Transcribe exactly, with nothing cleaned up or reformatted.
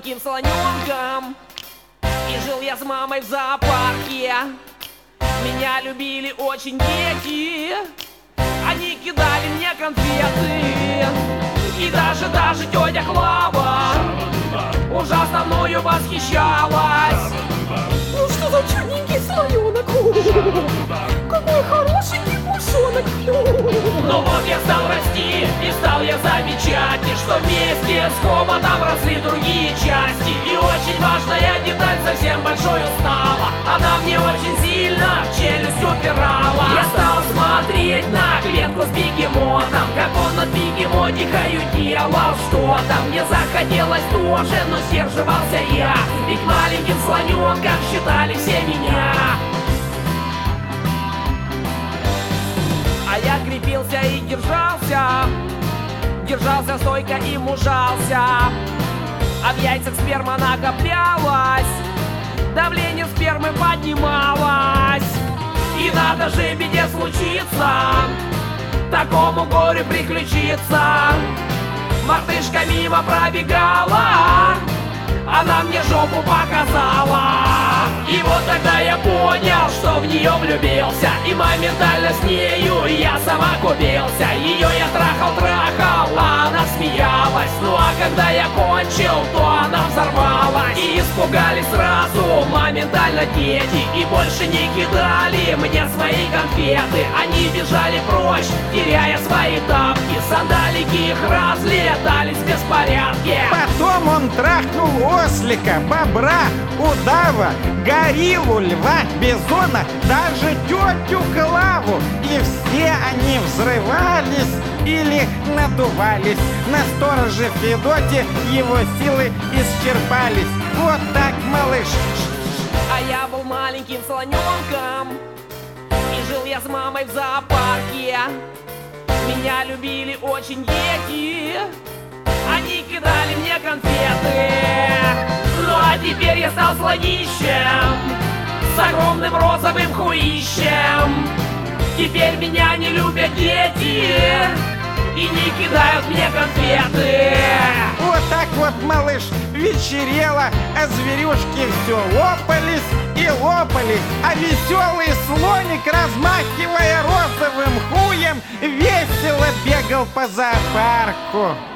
маленьким слоненком, и жил я с мамой в зоопарке. Меня любили очень дети, они кидали мне конфеты. И даже, даже тетя Клава ужасно мною восхищалась. Ну что за чудненький слоненок, какой хорошенький пушонок. Но вот я стал расти, и стал я замечать, что вместе с хоботом росли другие части. И очень важная деталь совсем большой стала, она мне очень сильно в челюсть упирала. Я стал смотреть на клетку с бегемотом, как он над бегемотихою делал что-то. Мне захотелось тоже, но сдерживался я, ведь маленьким слоненком считали все меня. А я крепился и держался, держался стойко и мужался. А в яйцах сперма накоплялась, давление спермы поднималось. И надо же беде случиться, такому горю приключиться. Мартышка мимо пробегала, она мне жопу показала. И вот тогда я понял, что в нее влюбился, и моментально с нею я сама купился. Ее я трахал-трахал, а она смеялась. Ну а когда я кончил, то она взорвалась. И испугались сразу моментально дети, и больше не кидали мне свои конфеты. Они бежали прочь, теряя свои тапки, сандалики их разлетались в беспорядке. Потом он трахнул ослика, бобра, удава, гориллу, льва, бизона, даже тетю Клаву. И все они взрывались или надувались. На стороже Федоте его силы исчерпались. Вот так, малыш. А я был маленьким слоненком, и жил я с мамой в зоопарке. Меня любили очень дети, они кидали мне конфеты. Ну а теперь я стал слонищем с огромным розовым хуищем. Теперь меня не любят дети и не кидают мне конфеты. Вот так вот, малыш, вечерело, а зверюшки все лопались и лопались. А веселый слоник, размахивая розовым хуем, весело бегал по зоопарку.